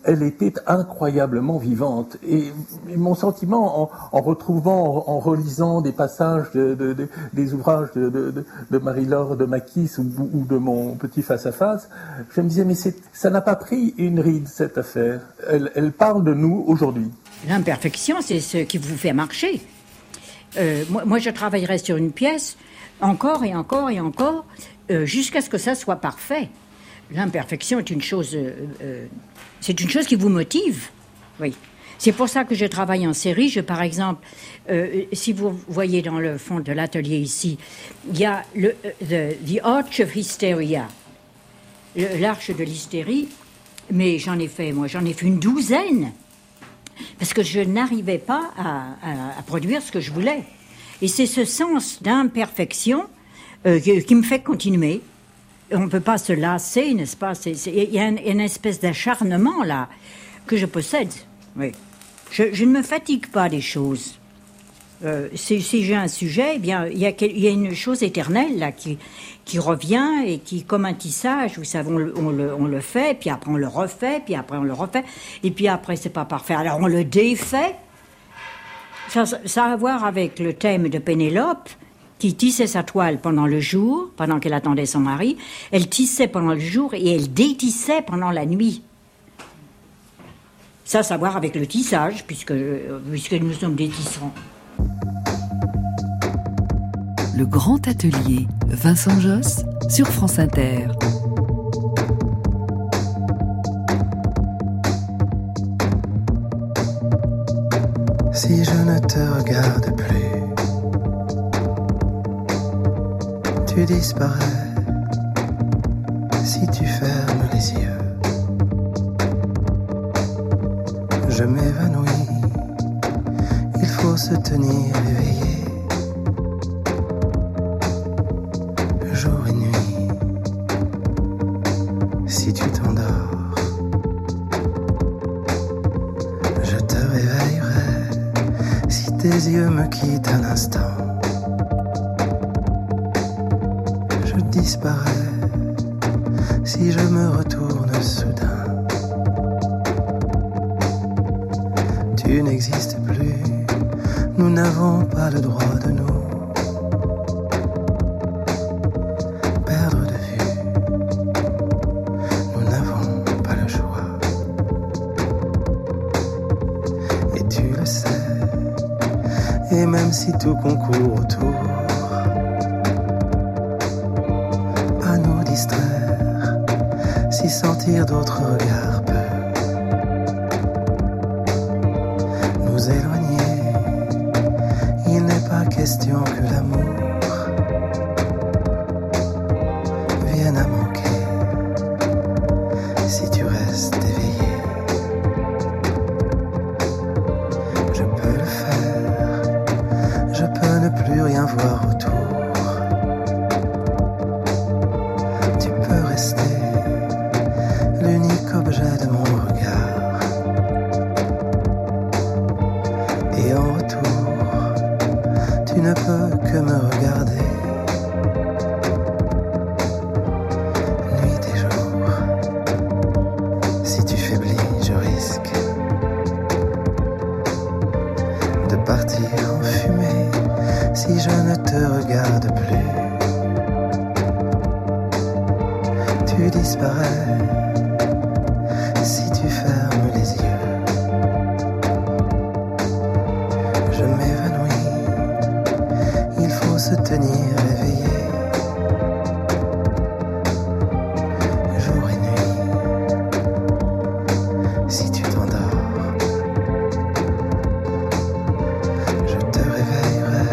Speaker 7: elle était incroyablement vivante. Et mon sentiment, en retrouvant, en relisant des passages des ouvrages de Marie-Laure de Makis ou de mon petit face-à-face, je me disais, mais ça n'a pas pris une ride, cette affaire. Elle parle de nous aujourd'hui.
Speaker 2: L'imperfection, c'est ce qui vous fait marcher. Moi, je travaillerai sur une pièce encore et encore et encore, jusqu'à ce que ça soit parfait. L'imperfection est une chose... c'est une chose qui vous motive. Oui. C'est pour ça que je travaille en série. Par exemple, si vous voyez dans le fond de l'atelier ici, il y a The Arch of Hysteria, l'arche de l'hystérie, mais j'en ai fait une douzaine, parce que je n'arrivais pas à produire ce que je voulais. Et c'est ce sens d'imperfection qui me fait continuer. On ne peut pas se lasser, n'est-ce pas? Il y a une espèce d'acharnement, là, que je possède. Oui. Je ne me fatigue pas des choses. Si j'ai un sujet, eh bien, il y a une chose éternelle, là, qui revient et qui, comme un tissage, vous savez, on le fait, puis après on le refait, puis après on le refait, et puis après c'est pas parfait, alors on le défait. Ça a à voir avec le thème de Pénélope, qui tissait sa toile pendant le jour, pendant qu'elle attendait son mari. Elle tissait pendant le jour et elle détissait pendant la nuit. Ça a à voir avec le tissage, puisque nous sommes des tisserands.
Speaker 6: Le Grand Atelier, Vincent Josse, sur France Inter.
Speaker 9: Si je ne te regarde plus, tu disparais. Si tu fermes les yeux, je m'évanouis. Il faut se tenir éveillé, jour et nuit. Si tu t'endors, je te réveillerai. Si tes yeux me quittent à l'instant, je disparais. Si je me retourne soudain, tu n'existes plus. Nous n'avons pas le droit de nous perdre de vue. Nous n'avons pas le choix. Et tu le sais. Et même si tout concourt autour à nous distraire, si sentir d'autres regards peut nous éloigner, il n'est pas question que l'amour vienne à manquer. Si tu restes éveillé, je peux le faire. Je peux ne plus rien voir autour. Tu peux rester l'unique objet de mon regard. Et en retour, tu ne peux que me regarder. Nuit et jour, si tu faiblis, je risque de partir en fumée. Si je ne te regarde plus, tu disparais. Si tu fermes les yeux, je m'évanouis. Il faut se tenir éveillé, jour et nuit. Si tu t'endors, je te réveillerai.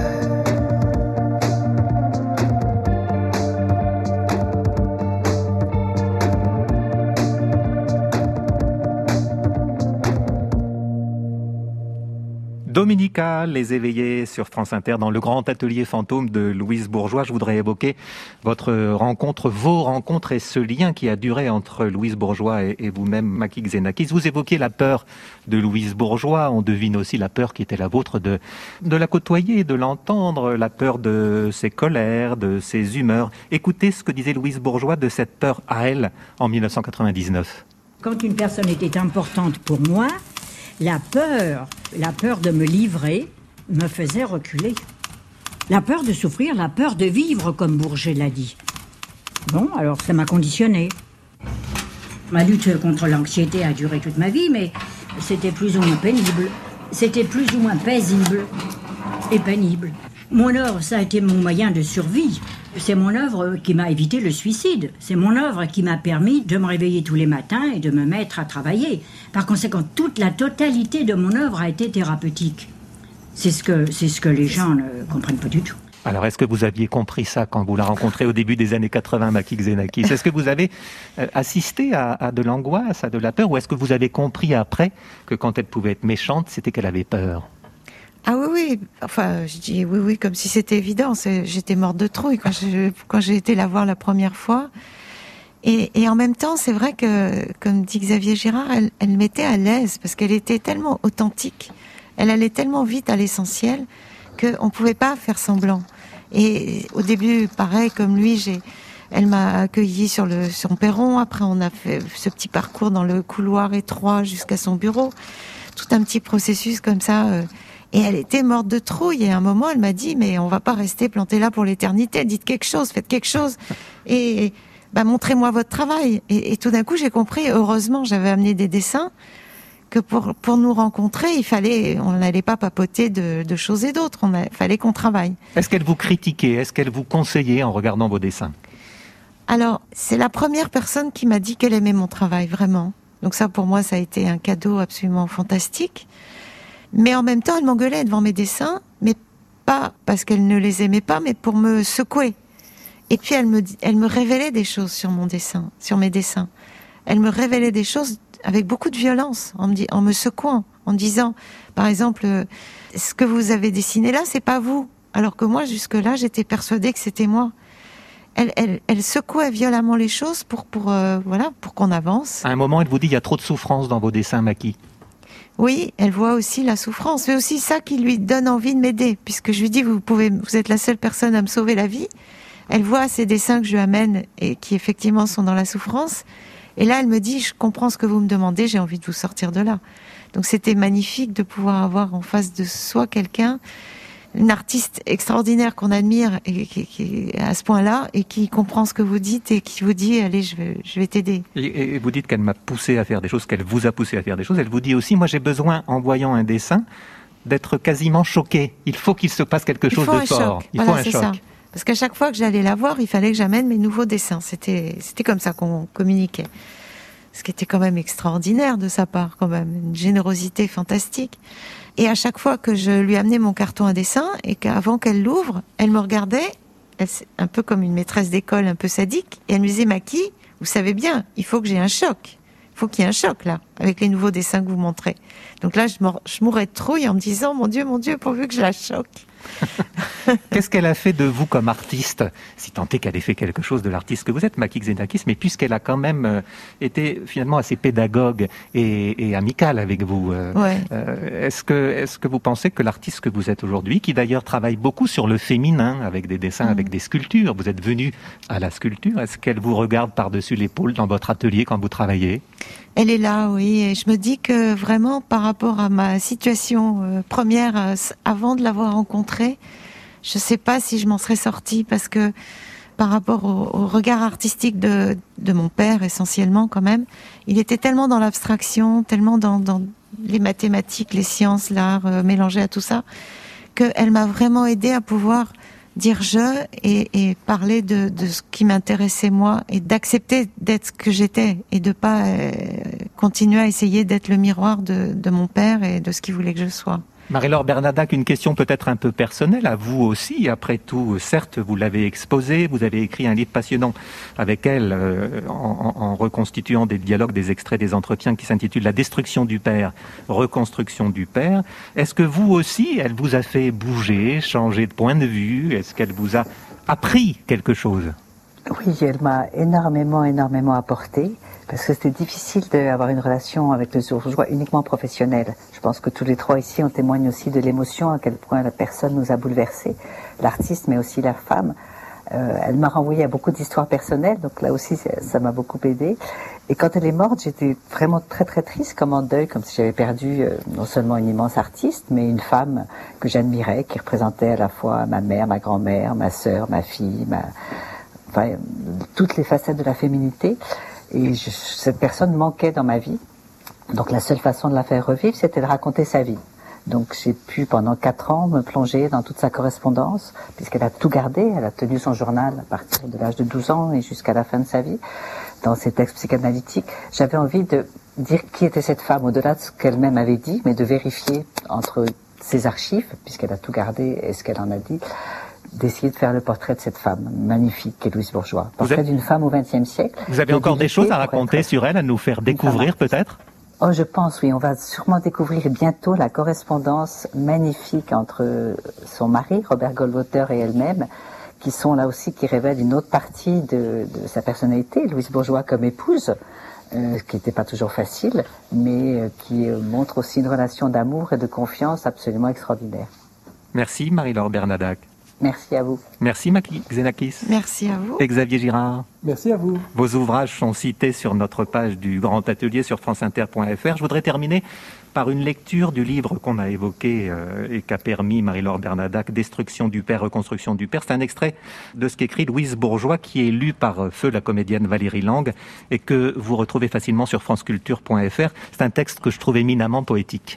Speaker 3: Dominica, les éveillés sur France Inter dans le grand atelier fantôme de Louise Bourgeois. Je voudrais évoquer vos rencontres et ce lien qui a duré entre Louise Bourgeois et vous-même, Makis Xenakis. Vous évoquez la peur de Louise Bourgeois. On devine aussi la peur qui était la vôtre de la côtoyer, de l'entendre, la peur de ses colères, de ses humeurs. Écoutez ce que disait Louise Bourgeois de cette peur à elle en 1999.
Speaker 2: Quand une personne était importante pour moi, la peur de me livrer me faisait reculer. La peur de souffrir, la peur de vivre, comme Bourget l'a dit. Bon, alors ça m'a conditionné. Ma lutte contre l'anxiété a duré toute ma vie, mais c'était plus ou moins pénible. C'était plus ou moins paisible et pénible. Mon œuvre, ça a été mon moyen de survie. C'est mon œuvre qui m'a évité le suicide. C'est mon œuvre qui m'a permis de me réveiller tous les matins et de me mettre à travailler. Par conséquent, toute la totalité de mon œuvre a été thérapeutique. C'est ce que les gens ne comprennent pas du tout.
Speaker 3: Alors, est-ce que vous aviez compris ça quand vous la rencontrez au début des années 80, Maki Xenakis? Est-ce que vous avez assisté à de l'angoisse, à de la peur, ou est-ce que vous avez compris après que quand elle pouvait être méchante, c'était qu'elle avait peur?
Speaker 8: Ah oui. Enfin, je dis oui, comme si c'était évident. J'étais morte de trouille quand j'ai été la voir la première fois. Et en même temps, c'est vrai que, comme dit Xavier Girard, elle me mettait à l'aise parce qu'elle était tellement authentique. Elle allait tellement vite à l'essentiel qu'on pouvait pas faire semblant. Et au début, pareil, comme lui, elle m'a accueilli sur son perron. Après, on a fait ce petit parcours dans le couloir étroit jusqu'à son bureau. Tout un petit processus comme ça. Et elle était morte de trouille. Et à un moment, elle m'a dit, mais on va pas rester planté là pour l'éternité. Dites quelque chose, faites quelque chose. Et montrez-moi votre travail. Et tout d'un coup, j'ai compris. Heureusement, j'avais amené des dessins. Que pour nous rencontrer, on n'allait pas papoter de choses et d'autres. Fallait qu'on travaille.
Speaker 3: Est-ce qu'elle vous critiquait? Est-ce qu'elle vous conseillait en regardant vos dessins?
Speaker 8: Alors, c'est la première personne qui m'a dit qu'elle aimait mon travail, vraiment. Donc ça, pour moi, ça a été un cadeau absolument fantastique. Mais en même temps, elle m'engueulait devant mes dessins, mais pas parce qu'elle ne les aimait pas, mais pour me secouer. Et puis, elle me révélait des choses sur mes dessins. Elle me révélait des choses avec beaucoup de violence, en me secouant, en disant, par exemple, ce que vous avez dessiné là, c'est pas vous. Alors que moi, jusque-là, j'étais persuadée que c'était moi. Elle secouait violemment les choses pour qu'on avance.
Speaker 3: À un moment, elle vous dit, il y a trop de souffrance dans vos dessins, Maki.
Speaker 8: Oui, elle voit aussi la souffrance. C'est aussi ça qui lui donne envie de m'aider, puisque je lui dis, vous êtes la seule personne à me sauver la vie. Elle voit ces dessins que je lui amène et qui effectivement sont dans la souffrance. Et là, elle me dit, je comprends ce que vous me demandez, j'ai envie de vous sortir de là. Donc c'était magnifique de pouvoir avoir en face de soi quelqu'un, une artiste extraordinaire qu'on admire et qui est à ce point-là et qui comprend ce que vous dites et qui vous dit, allez, je vais t'aider.
Speaker 3: Et vous dites qu'elle m'a poussé à faire des choses, qu'elle vous a poussé à faire des choses. Elle vous dit aussi, moi j'ai besoin, en voyant un dessin, d'être quasiment choqué. Il faut qu'il se passe quelque chose de fort. Il faut un choc. Ça.
Speaker 8: Parce qu'à chaque fois que j'allais la voir, il fallait que j'amène mes nouveaux dessins. C'était comme ça qu'on communiquait. Ce qui était quand même extraordinaire de sa part, quand même. Une générosité fantastique. Et à chaque fois que je lui amenais mon carton à dessin, et qu'avant qu'elle l'ouvre, elle me regardait, un peu comme une maîtresse d'école un peu sadique, et elle me disait, Maki, vous savez bien, il faut que j'ai un choc. Il faut qu'il y ait un choc, là, avec les nouveaux dessins que vous montrez. Donc là, je mourrais de trouille en me disant, mon Dieu, pourvu que je la choque.
Speaker 3: Qu'est-ce qu'elle a fait de vous comme artiste, si tant est qu'elle ait fait quelque chose de l'artiste que vous êtes, Maki Xenakis, mais puisqu'elle a quand même été finalement assez pédagogue et amicale avec vous,
Speaker 8: ouais.
Speaker 3: Est-ce que vous pensez que l'artiste que vous êtes aujourd'hui, qui d'ailleurs travaille beaucoup sur le féminin, avec des dessins, avec des sculptures, vous êtes venu à la sculpture, est-ce qu'elle vous regarde par-dessus l'épaule dans votre atelier quand vous travaillez?
Speaker 8: Elle est là, oui, et je me dis que vraiment par rapport à ma situation première, avant de l'avoir rencontrée, je sais pas si je m'en serais sortie, parce que par rapport au regard artistique de mon père essentiellement quand même, il était tellement dans l'abstraction, tellement dans les mathématiques, les sciences, l'art mélangé à tout ça, qu'elle m'a vraiment aidée à pouvoir dire et parler de ce qui m'intéressait moi et d'accepter d'être ce que j'étais et de pas continuer à essayer d'être le miroir de mon père et de ce qu'il voulait que je sois.
Speaker 3: Marie-Laure Bernadac, une question peut-être un peu personnelle à vous aussi. Après tout, certes, vous l'avez exposée, vous avez écrit un livre passionnant avec elle en reconstituant des dialogues, des extraits, des entretiens qui s'intitule « La destruction du père, reconstruction du père ». Est-ce que vous aussi, elle vous a fait bouger, changer de point de vue? Est-ce qu'elle vous a appris quelque chose?
Speaker 5: Oui, elle m'a énormément apporté, parce que c'était difficile d'avoir une relation avec le bourgeois uniquement professionnelle. Je pense que tous les trois ici, on témoigne aussi de l'émotion, à quel point la personne nous a bouleversés, l'artiste, mais aussi la femme. Elle m'a renvoyé à beaucoup d'histoires personnelles, donc là aussi, ça m'a beaucoup aidé. Et quand elle est morte, j'étais vraiment très très triste, comme en deuil, comme si j'avais perdu non seulement une immense artiste, mais une femme que j'admirais, qui représentait à la fois ma mère, ma grand-mère, ma sœur, ma fille, toutes les facettes de la féminité. Et cette personne manquait dans ma vie. Donc la seule façon de la faire revivre, c'était de raconter sa vie. Donc j'ai pu pendant 4 ans me plonger dans toute sa correspondance, puisqu'elle a tout gardé, elle a tenu son journal à partir de l'âge de 12 ans et jusqu'à la fin de sa vie, dans ses textes psychanalytiques. J'avais envie de dire qui était cette femme, au-delà de ce qu'elle-même avait dit, mais de vérifier entre ses archives, puisqu'elle a tout gardé et ce qu'elle en a dit, d'essayer de faire le portrait de cette femme magnifique qu'est Louise Bourgeois. Portrait d'une femme au XXe siècle.
Speaker 3: Vous avez encore des choses à raconter sur elle, à nous faire découvrir peut-être ?
Speaker 5: Oh, je pense, oui. On va sûrement découvrir bientôt la correspondance magnifique entre son mari, Robert Goldwater, et elle-même, qui sont là aussi, qui révèlent une autre partie de sa personnalité, Louise Bourgeois comme épouse, qui n'était pas toujours facile, mais qui montre aussi une relation d'amour et de confiance absolument extraordinaire.
Speaker 3: Merci Marie-Laure Bernadac.
Speaker 5: Merci à vous.
Speaker 3: Merci Maki Xenakis.
Speaker 8: Merci à vous.
Speaker 3: Et Xavier Girard.
Speaker 7: Merci à vous.
Speaker 3: Vos ouvrages sont cités sur notre page du Grand Atelier sur franceinter.fr. Je voudrais terminer par une lecture du livre qu'on a évoqué et qu'a permis Marie-Laure Bernadac, Destruction du père, reconstruction du père. C'est un extrait de ce qu'écrit Louise Bourgeois, qui est lu par feu la comédienne Valérie Lang et que vous retrouvez facilement sur franceculture.fr. C'est un texte que je trouve éminemment poétique.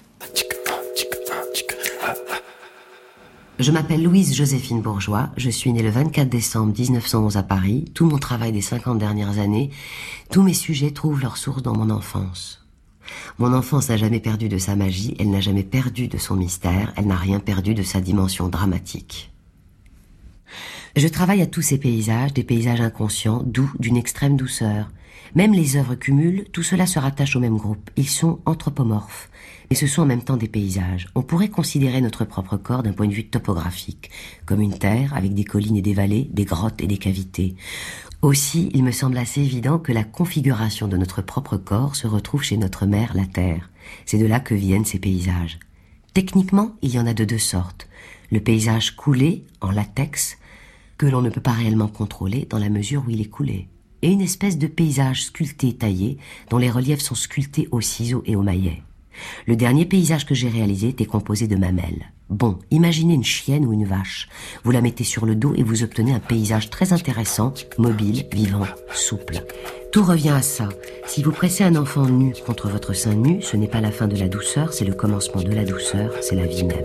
Speaker 10: Je m'appelle Louise Joséphine Bourgeois, je suis née le 24 décembre 1911 à Paris. Tout mon travail des 50 dernières années, tous mes sujets trouvent leur source dans mon enfance. Mon enfance n'a jamais perdu de sa magie, elle n'a jamais perdu de son mystère, elle n'a rien perdu de sa dimension dramatique. Je travaille à tous ces paysages, des paysages inconscients, doux, d'une extrême douceur. Même les œuvres cumulent, tout cela se rattache au même groupe. Ils sont anthropomorphes, mais ce sont en même temps des paysages. On pourrait considérer notre propre corps d'un point de vue topographique, comme une terre avec des collines et des vallées, des grottes et des cavités. Aussi, il me semble assez évident que la configuration de notre propre corps se retrouve chez notre mère, la terre. C'est de là que viennent ces paysages. Techniquement, il y en a de 2 sortes. Le paysage coulé, en latex, que l'on ne peut pas réellement contrôler dans la mesure où il est coulé. Et une espèce de paysage sculpté taillé, dont les reliefs sont sculptés au ciseau et au maillet. Le dernier paysage que j'ai réalisé était composé de mamelles. Bon, imaginez une chienne ou une vache. Vous la mettez sur le dos et vous obtenez un paysage très intéressant, mobile, vivant, souple. Tout revient à ça. Si vous pressez un enfant nu contre votre sein nu, ce n'est pas la fin de la douceur, c'est le commencement de la douceur, c'est la vie même.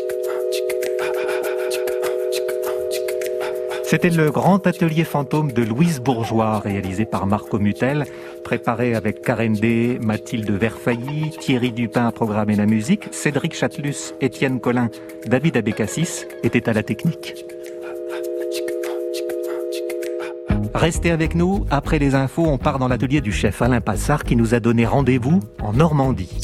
Speaker 3: C'était le Grand Atelier Fantôme de Louise Bourgeois, réalisé par Marco Mutel, préparé avec Karen Day, Mathilde Verfailly, Thierry Dupin a programmé la musique, Cédric Chatelus, Étienne Collin, David Abécassis étaient à la technique. Restez avec nous, après les infos, on part dans l'atelier du chef Alain Passard qui nous a donné rendez-vous en Normandie.